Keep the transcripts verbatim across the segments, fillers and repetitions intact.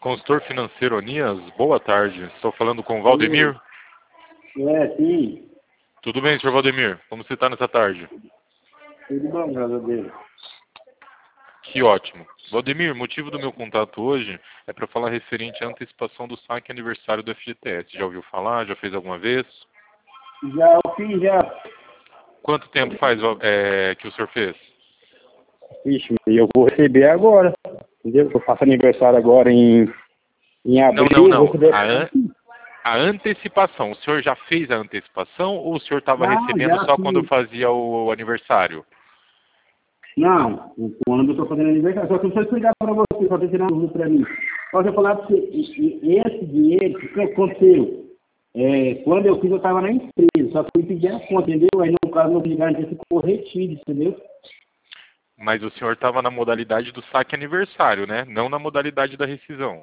Consultor financeiro Onias, boa tarde. Estou falando com o Valdemir. É, sim. Tudo bem, senhor Valdemir? Como você está nessa tarde? Tudo bom, graças a Deus. Que ótimo. Valdemir, o motivo do meu contato hoje é para falar referente à antecipação do saque aniversário do F G T S. Já ouviu falar? Já fez alguma vez? Já eu fiz, já. Quanto tempo faz é, que o senhor fez? Vixe, eu vou receber agora. Entendeu? Eu faço aniversário agora em, em Não, abril. não, não. Vou receber... A, an... a antecipação. O senhor já fez a antecipação ou o senhor estava Não, recebendo já só fiz. quando fazia o aniversário? Não, quando eu estou fazendo aniversário, só que eu só explicar para você, só tem que tirar um para mim. Só que eu falar para você, e- e- esse dinheiro, o que aconteceu? É, quando eu fiz, eu estava na empresa, só fui pedir a conta, entendeu? Aí no caso, meu gigante ficou retido, entendeu? Mas o senhor estava na modalidade do saque aniversário, né? Não na modalidade da rescisão.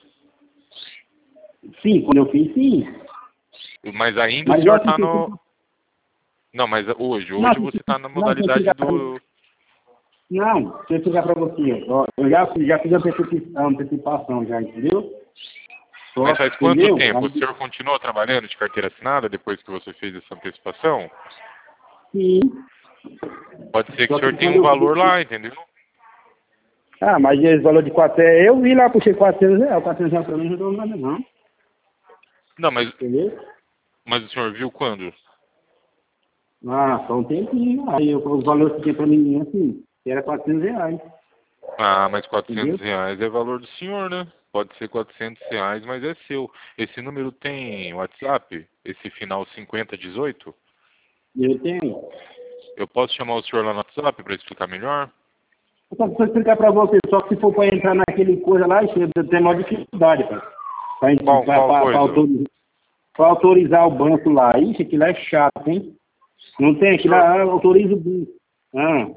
Sim, quando eu fiz, sim. Mas ainda o Mas senhor eu está fiquei... no... Não, mas hoje, Não, hoje você está na não, deixa eu modalidade explicar pra do... Não, deixa eu explicar para você. Ó, eu já, já fiz a antecipa- a antecipação, já, entendeu? Só, Mas faz quanto entendeu? tempo? O Aí, senhor continuou trabalhando de carteira assinada depois que você fez essa antecipação? sim. Pode ser que o Só que senhor tenha quando um eu valor vi... lá, entendeu? Ah, mas esse valor de quatrocentos... Eu vi lá, puxei quatrocentos reais. quatrocentos reais para mim não deu nada, não. Não, mas, Entendeu? mas o senhor viu quando? Ah, só um tempinho. Aí eu, o valor que tinha para mim, assim, era quatrocentos reais. Ah, mas quatrocentos Entendeu? reais é valor do senhor, né? Pode ser quatrocentos reais, mas é seu. Esse número tem WhatsApp? Esse final cinquenta dezoito? Eu tenho. Eu posso chamar o senhor lá no WhatsApp para explicar melhor? Só para explicar para você, só que se for para entrar naquele coisa lá, isso tem maior dificuldade, cara. Qual, qual Para coisa? autorizar, pra autorizar o banco lá. Ixi, aquilo é chato, hein? Não tem, O aquilo senhor... lá autoriza o banco. Ah,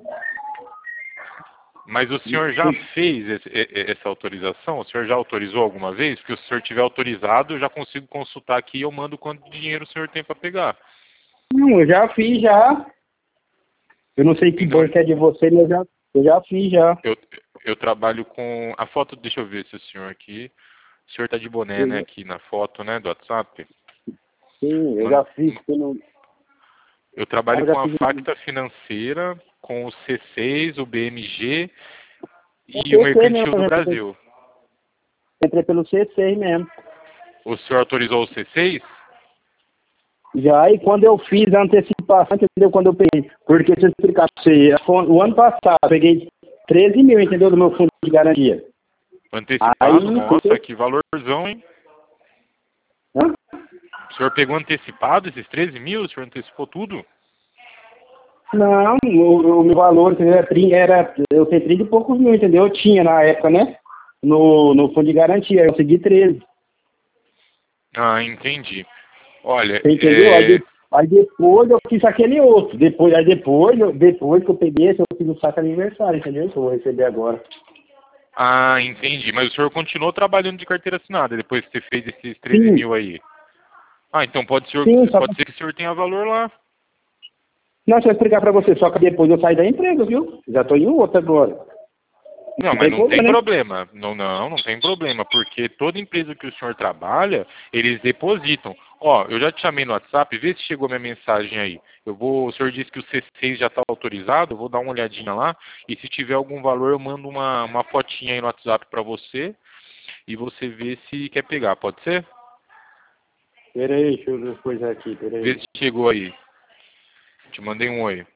Mas o senhor já fez esse- e- e- essa autorização? O senhor já autorizou alguma vez? Porque se o senhor tiver autorizado, eu já consigo consultar aqui e eu mando quanto dinheiro o senhor tem para pegar. não, eu já fiz já. Eu não sei que Então, banco é de você, mas eu já, eu já fiz já. eu, eu trabalho com... A foto, deixa eu ver se o senhor aqui... O senhor está de boné, né, aqui na foto, né, do WhatsApp. Sim, eu Man- já fiz. Eu, não, eu trabalho eu já com a fiz. Facta Financeira, com o C seis, o B M G É e o C seis mesmo, Mercantil do eu entrei, Brasil. entrei pelo C seis mesmo. O senhor autorizou o C seis? Já, e quando eu fiz a antecipação, entendeu? Quando eu peguei, porque se eu explicar pra você, o ano passado eu peguei treze mil, entendeu? Do meu fundo de garantia. Aí, Antecipado? Nossa, que valorzão, hein? hã? O senhor pegou antecipado esses treze mil? O senhor antecipou tudo? Não, o, o meu valor entendeu? Era, trin- era, eu tenho trinta e poucos mil, entendeu? Eu tinha na época, né? No, no fundo de garantia, eu consegui treze. Ah, entendi. Olha, Você entendeu? Aí, é... de- aí depois eu fiz aquele outro. Depois, aí depois, eu- depois que eu peguei esse, eu fiz o saco aniversário, entendeu? Que eu vou receber agora. Ah, entendi. Mas o senhor continuou trabalhando de carteira assinada depois que você fez esses treze Sim, mil aí? Ah, então pode ser, sim, só pode ser que o senhor tenha valor lá. não, deixa eu explicar pra você, só que depois eu saí da empresa, viu? Já tô em outro agora. Não, Não mas tem não tem problema, né? problema. Não, não, não tem problema, porque toda empresa que o senhor trabalha, eles depositam. Ó, eu já te chamei no WhatsApp, vê se chegou minha mensagem aí. Eu vou, o senhor disse que o C seis já está autorizado, eu vou dar uma olhadinha lá, e se tiver algum valor, eu mando uma, uma fotinha aí no WhatsApp para você, e você vê se quer pegar, pode ser? Pera aí, deixa eu ver as coisas aqui, pera Vê aí. se chegou aí. Te mandei um oi.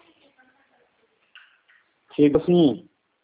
Chega assim,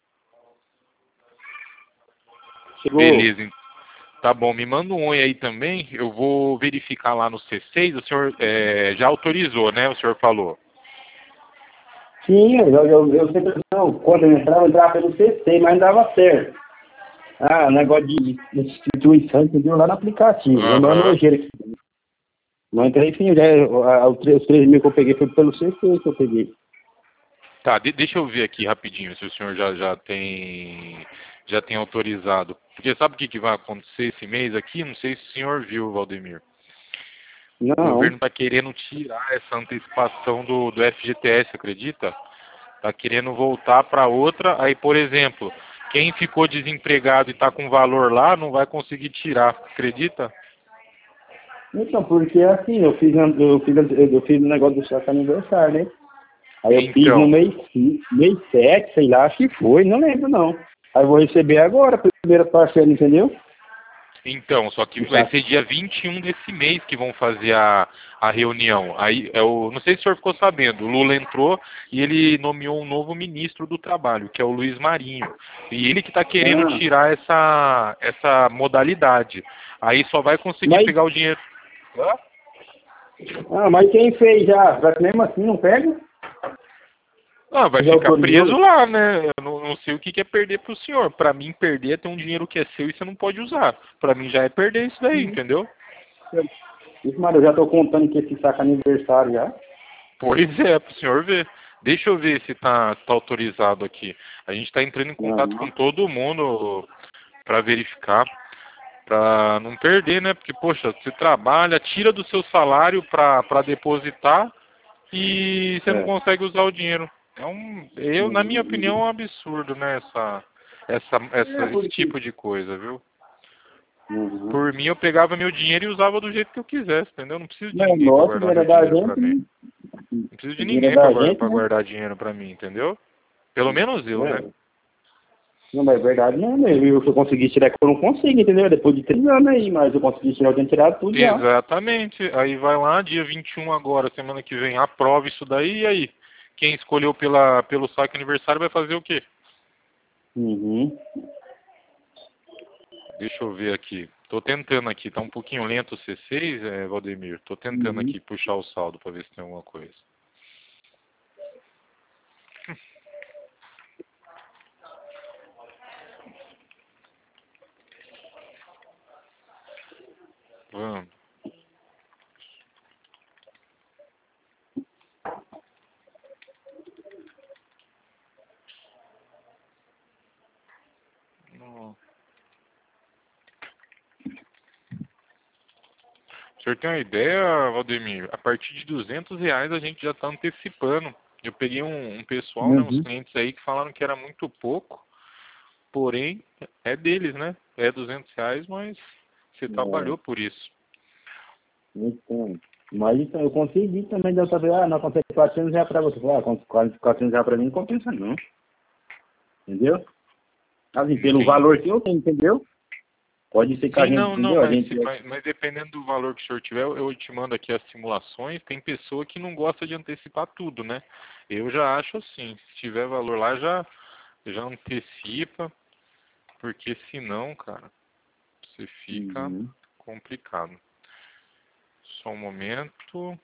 chegou. Beleza, tá bom, me manda um oi aí também. Eu vou verificar lá no C seis. O senhor é, já autorizou, né? O senhor falou. Sim, eu, eu, eu sempre, não, quando eu entrava, eu entrava pelo C C, mas não dava certo. Ah, negócio de instituição, entendeu? Lá no aplicativo, é uma Aham. nojeira aqui. Não entrei, enfim, já, a- a- os três mil que eu peguei foi pelo C C que eu peguei. Tá, de- deixa eu ver aqui rapidinho se o senhor já, já tem já tem autorizado. Porque sabe o que, que vai acontecer esse mês aqui? Não sei se o senhor viu, Valdemir. O Não, governo está querendo tirar essa antecipação do, do F G T S, acredita? Está querendo voltar para outra. Aí, por exemplo, quem ficou desempregado e está com valor lá não vai conseguir tirar, acredita? Então, porque assim, eu fiz, eu fiz, eu fiz um negócio do saco aniversário, né? Aí eu Então. fiz no mês, mês sete, sei lá, acho que foi, não lembro não. Aí eu vou receber agora, a primeira parcela, entendeu? Então, só que vai ser dia vinte e um desse mês que vão fazer a, a reunião. Aí, eu não sei se o senhor ficou sabendo, o Lula entrou e ele nomeou um novo ministro do Trabalho, que é o Luiz Marinho. E ele que está querendo Ah, tirar essa, essa modalidade. Aí só vai conseguir mas, pegar o dinheiro. Hã? ah, mas quem fez já? Vai mesmo assim, não pega? Ah, vai Já ficar preso autorizou? lá, né? Eu não, não sei o que que é perder pro senhor. Pra mim, perder é ter um dinheiro que é seu e você não pode usar. Pra mim já é perder isso daí, Uhum. entendeu? Isso, mano, eu já tô contando que esse saco aniversário já. Pois é, pro senhor ver. Deixa eu ver se tá, tá autorizado aqui. A gente tá entrando em contato com Não. todo mundo pra verificar, pra não perder, né? Porque, poxa, você trabalha, tira do seu salário pra, pra depositar e você não É. consegue usar o dinheiro. É um, eu, na minha opinião, é um absurdo, né? Essa, essa, essa, É, esse porque... tipo de coisa, viu? Uhum. Por mim, eu pegava meu dinheiro e usava do jeito que eu quisesse, entendeu? Não preciso de Não, ninguém pra nossa, guardar dinheiro é meu da dinheiro pra gente, mim. né? Não preciso de Dinheiro é ninguém pra, da guar- gente, pra né? guardar dinheiro pra mim, entendeu? Pelo menos eu, né? É. Não, mas é verdade, não, né? Eu, se eu conseguir tirar, que eu não consigo, entendeu? Depois de três anos aí, mas eu consegui tirar, eu tenho tirado tudo já. Exatamente. Aí vai lá, dia vinte e um agora, semana que vem, aprova isso daí, e aí? Quem escolheu pela, pelo saque aniversário vai fazer o quê? Uhum. Deixa eu ver aqui. Tô tentando aqui, tá um pouquinho lento o C seis, é, Valdemir. Tô tentando Uhum. aqui puxar o saldo pra ver se tem alguma coisa. Vamos. Não. O senhor tem uma ideia, Valdemir? A partir de duzentos reais a gente já está antecipando. Eu peguei um, um pessoal, né, uns Uhum. clientes aí que falaram que era muito pouco, porém é deles, né? É duzentos reais, mas você É. trabalhou por isso. Então, mas então, eu consegui também da outra vez, ah, não, consegue quatrocentos reais pra você. Ah, com quatrocentos reais pra mim não compensa não. Entendeu? Assim, pelo Sim. valor que eu tenho, entendeu? Pode ser que a Sim, gente, não, não, entendeu? A mas, gente... se- mas, mas dependendo do valor que o senhor tiver, eu eu te mando aqui as simulações. Tem pessoa que não gosta de antecipar tudo, né? Eu já acho assim, se tiver valor lá, já, já antecipa, porque senão, cara, você fica Uhum. complicado. Só um momento.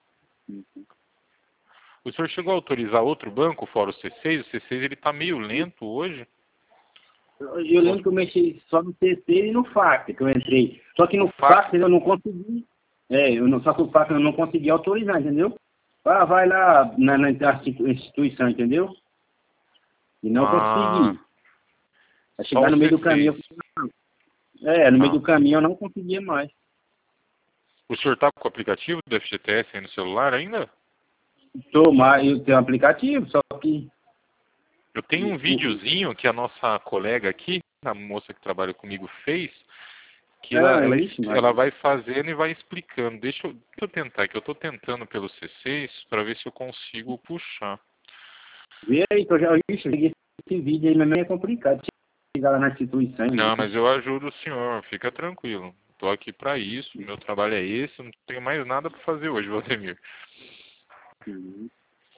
O senhor chegou a autorizar outro banco fora o C seis? O C seis ele tá meio lento hoje. Eu, eu lembro que eu mexi só no T C e no FAC, que eu entrei. Só que O no F A FAC C, eu não consegui. É, eu não, só que o FAC eu não consegui autorizar, entendeu? Ah, vai lá na, na instituição, entendeu? E não ah, consegui. Vai só chegar o no meio do caminho. C seis. Eu falei, não. É, no meio Ah. do caminho eu não conseguia mais. O senhor tá com o aplicativo do F G T S aí no celular ainda? Tomar, eu tenho um aplicativo, só que. Eu tenho um o- o- videozinho que a nossa colega aqui, a moça que trabalha comigo, fez, que ela, Ah, ela, isso, mas. ela vai fazendo e vai explicando. Deixa eu, deixa eu tentar, que eu estou tentando pelo C seis para ver se eu consigo puxar. Vê aí, que eu já vi isso, eu peguei esse vídeo aí, mas não é complicado. Chegar lá na instituição. Não, mas eu ajudo o senhor, fica tranquilo. Estou aqui para isso, meu trabalho é esse, não tenho mais nada para fazer hoje, Valdemir. Uhum.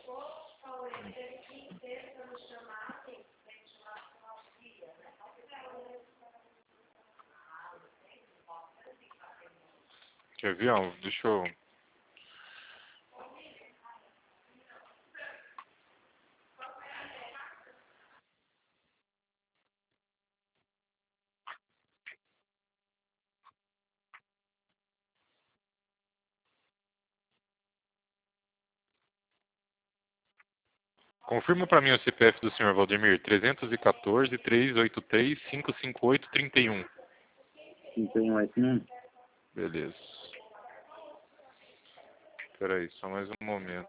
Quer ver? Ó, deixa eu... Confirma para mim o C P F do senhor Valdemir, três um quatro, três oito três, cinco cinco oito, três um. Não tem mais, não. Beleza. Espera aí, só mais um momento.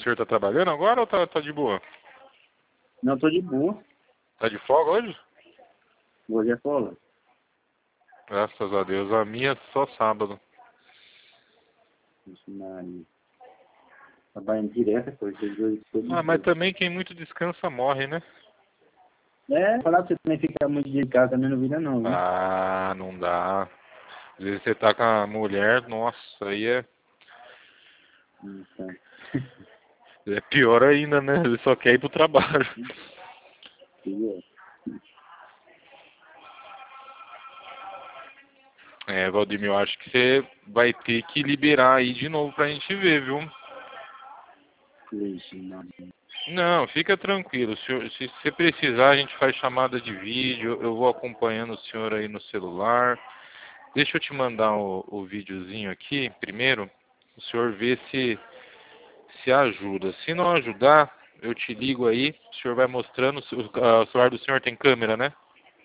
senhor tá trabalhando agora ou tá, tá de boa? Não, tô de boa. Tá de folga hoje? Hoje é folga. Graças a Deus. A minha é só sábado. Isso, Maria. Trabalhando direto, coisa de Ah, mas também quem muito descansa morre, né? É, falar pra você também ficar muito de casa também não vira não, viu? Ah, não dá. Às vezes você tá com a mulher, nossa, aí é, Então. é pior ainda, né? Ele só quer ir pro trabalho. É, Valdemir, eu acho que você vai ter que liberar aí de novo pra gente ver, viu? Vixe, Maria. Não, fica tranquilo. Se, eu- se você precisar, a gente faz chamada de vídeo. Eu vou acompanhando o senhor aí no celular. Deixa eu te mandar o, o videozinho aqui primeiro. O senhor vê se, se ajuda. Se não ajudar, eu te ligo aí. O senhor vai mostrando. O o celular do senhor tem câmera, né?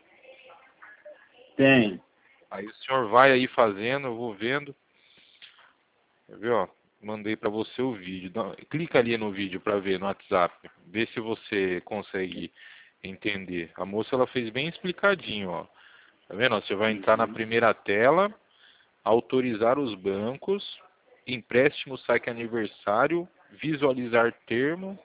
Tem. Aí o senhor vai aí fazendo, eu vou vendo. Quer ver, ó? Mandei pra você o vídeo. Dá- clica ali no vídeo pra ver no WhatsApp. Vê se você consegue entender. A moça ela fez bem explicadinho, ó. Tá vendo? Ó, você vai entrar na primeira tela, autorizar os bancos, empréstimo saque aniversário, visualizar termo.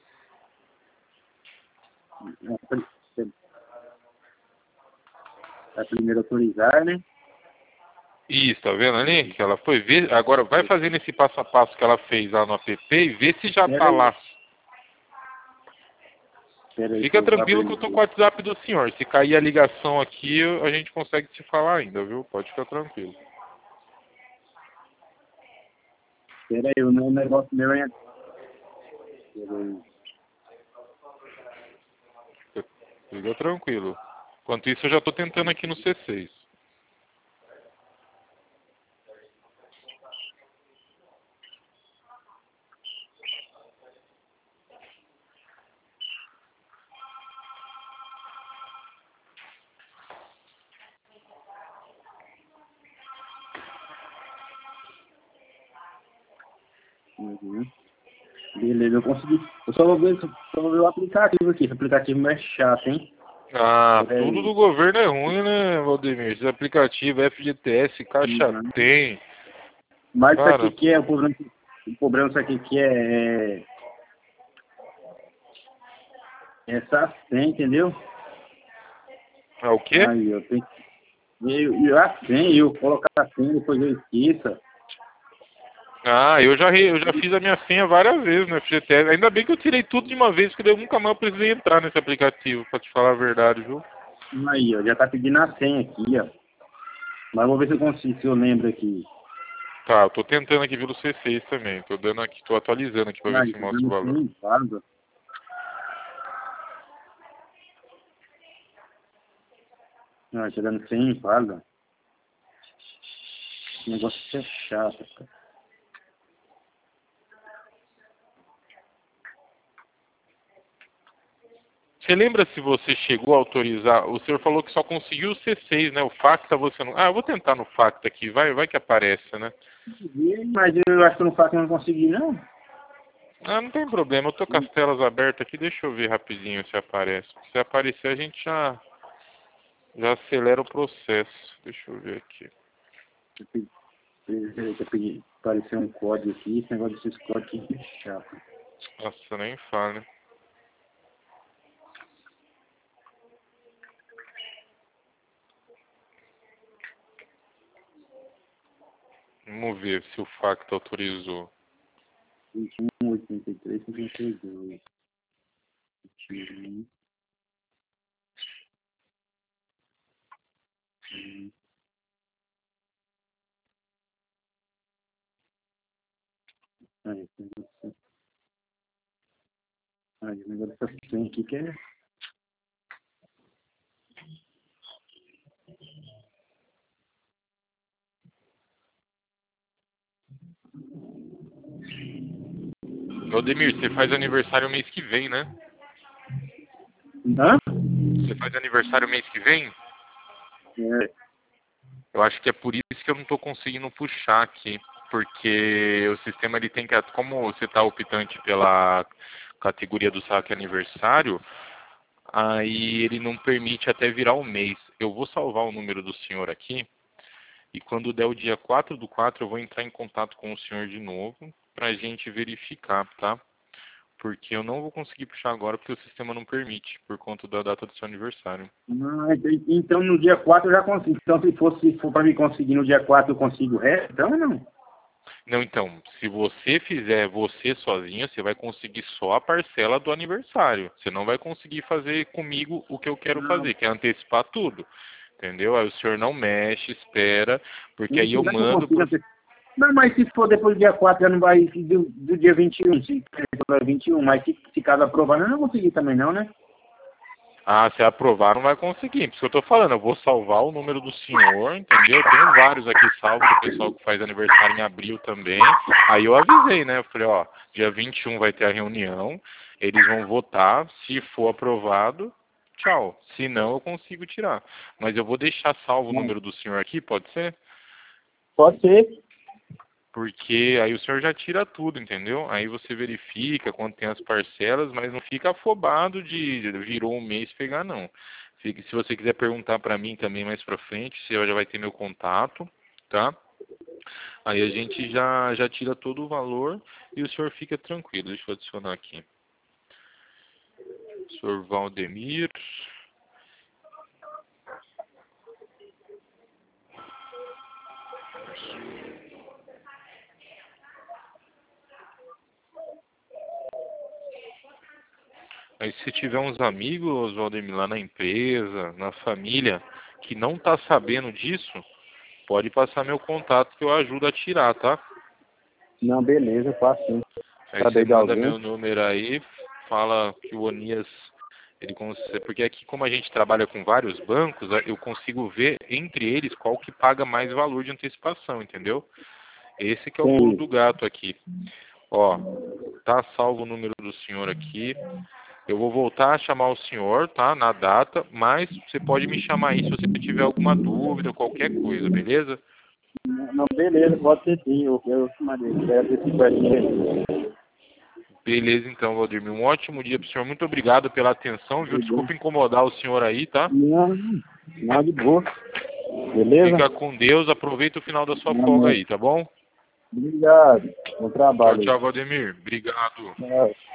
É primeiro autorizar, né? Isso, tá vendo ali? Que ela foi ver. Agora vai fazendo esse passo a passo que ela fez lá no app e vê se já tá lá. Pera aí, que Fica eu vou tranquilo que eu tô com o WhatsApp do senhor. Se cair a ligação aqui, eu- a gente consegue se falar ainda, viu? Pode ficar tranquilo. Pera aí, o meu negócio meu é... Pera aí. Fica tranquilo. Enquanto isso, eu já tô tentando aqui no C seis. Uhum. Beleza, eu consegui. Eu só vou ver, só vou ver o aplicativo aqui. Esse aplicativo é chato, hein? Ah, Pera tudo aí. do governo é ruim, né, Valdemir? Esse aplicativo, F G T S, Caixa Uhum. Tem. Mas isso aqui Cara, que é, o problema, o problema disso aqui que é, é, é SACEM, entendeu? é o quê? Aí eu tenho que, eu, eu assim, eu colocar assim, depois eu esqueça. Ah, eu já, re- eu já fiz a minha senha várias vezes no F G T S. Ainda bem que eu tirei tudo de uma vez, porque eu nunca mais precisei entrar nesse aplicativo, pra te falar a verdade, viu? Aí, ó, já tá pedindo a senha aqui, ó. Mas vou ver se eu consigo, se eu lembro aqui. Tá, eu tô tentando aqui pelo C seis também. Tô dando aqui, tô atualizando aqui pra ver Aí, se tá mostra o dando valor. senha em casa. Ah, tá dando senha em casa. Esse negócio é chato, cara. Você lembra se você chegou a autorizar? O senhor falou que só conseguiu o C seis, né? O Facta você não. Ah, eu vou tentar no Facta aqui, vai, vai que aparece, né? Mas eu acho que eu não faço que eu não consegui, não. Ah, não tem problema, eu tô com as telas abertas aqui, deixa eu ver rapidinho se aparece. Se aparecer, a gente já, já acelera o processo. Deixa eu ver aqui. Eu pedi, apareceu um código aqui, esse negócio desses códigos aqui é chato. Nossa, nem fala, né? Vamos ver se o Facta autorizou. vinte e um, oitenta e três, cinquenta e dois. vinte e um. Hum. Aí, esse negócio. Aí, o negócio tá sem aqui que é. Odemir, você faz aniversário mês que vem, né? Hã? Você faz aniversário mês que vem? É. Eu acho que é por isso que eu não tô conseguindo puxar aqui. porque o sistema ele tem que, como você está optante pela categoria do saque aniversário, aí ele não permite até virar o mês. Eu vou salvar o número do senhor aqui, e quando der o dia quatro do quatro, eu vou entrar em contato com o senhor de novo, para a gente verificar, tá? Porque eu não vou conseguir puxar agora, porque o sistema não permite, por conta da data do seu aniversário. Ah, então no dia quatro eu já consigo. Então se for, se for para me conseguir no dia quatro, eu consigo o resto, então não? Não, então, se você fizer você sozinho, você vai conseguir só a parcela do aniversário. Você não vai conseguir fazer comigo o que eu quero Não. fazer, que é antecipar tudo. Entendeu? Aí o senhor não mexe, espera, porque aí eu Será que mando... consigo Pro... ante- Não, mas se for depois do dia quatro, já não vai do, do dia vinte e um, se for vinte e um, mas se, se caso aprovar, eu não vou conseguir também não, né? Ah, se aprovar não vai conseguir. Por isso que eu tô falando, eu vou salvar o número do senhor, entendeu? Eu tenho vários aqui salvos do pessoal que faz aniversário em abril também. Aí eu avisei, né? Eu falei, ó, dia vinte e um vai ter a reunião, eles vão votar, se for aprovado, tchau. Se não, eu consigo tirar. Mas eu vou deixar salvo o número do senhor aqui, pode ser? Pode ser. Porque aí o senhor já tira tudo, entendeu? Aí você verifica quanto tem as parcelas, mas não fica afobado de virou um mês pegar, não. Fica, se você quiser perguntar para mim também mais pra frente, você já vai ter meu contato, tá? Aí a gente já, já tira todo o valor e o senhor fica tranquilo. Deixa eu adicionar aqui. senhor Valdemir. Aí se tiver uns amigos, Valdemir, lá na empresa, na família, que não tá sabendo disso, pode passar meu contato que eu ajudo a tirar, tá? Não, beleza, faço sim. Aí Saber você de manda alguém. meu número aí, fala que o Onias, ele consegue, porque aqui como a gente trabalha com vários bancos, eu consigo ver entre eles qual que paga mais valor de antecipação, entendeu? Esse que é o pulo Sim. do gato aqui. Ó, tá salvo o número do senhor aqui. Eu vou voltar a chamar o senhor, tá? Na data, mas você pode me chamar aí se você tiver alguma dúvida, qualquer coisa, beleza? Não, beleza, pode ser sim. Eu, eu quero esse questionamento. Beleza, então, Valdemir. Um ótimo dia pro senhor. Muito obrigado pela atenção, viu? Desculpa incomodar o senhor aí, tá? Não, não, de boa. Beleza? Fica com Deus. Aproveita o final da sua Não, folga não. aí, tá bom? Obrigado. Bom Tchau, trabalho aí. tchau, Valdemir. Obrigado. Tchau.